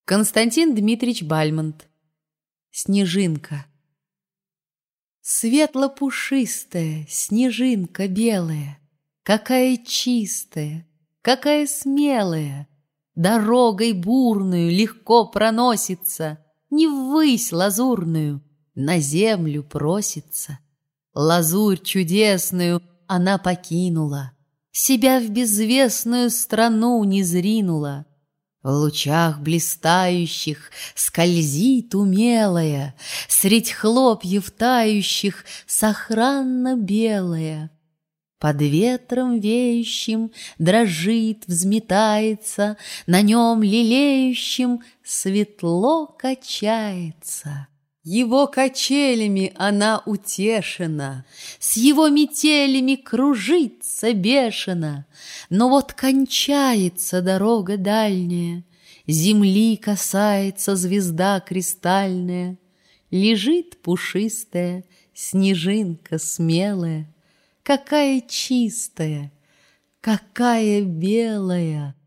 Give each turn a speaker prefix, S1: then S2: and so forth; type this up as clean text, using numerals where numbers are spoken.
S1: Константин Дмитриевич Бальмонт. Снежинка. Светло-пушистая снежинка белая, какая чистая, какая смелая, дорогой бурную легко проносится, не ввысь лазурную, на землю просится. Лазурь чудесную она покинула, себя в безвестную страну не зринула. В лучах блистающих скользит умелая, средь хлопьев тающих сохранно белая. Под ветром веющим дрожит, взметается, на нем лелеющим светло качается. Его качелями она утешена, с его метелями кружится бешено. Но вот кончается дорога дальняя, земли касается звезда кристальная, лежит пушистая снежинка смелая, какая чистая, какая белая.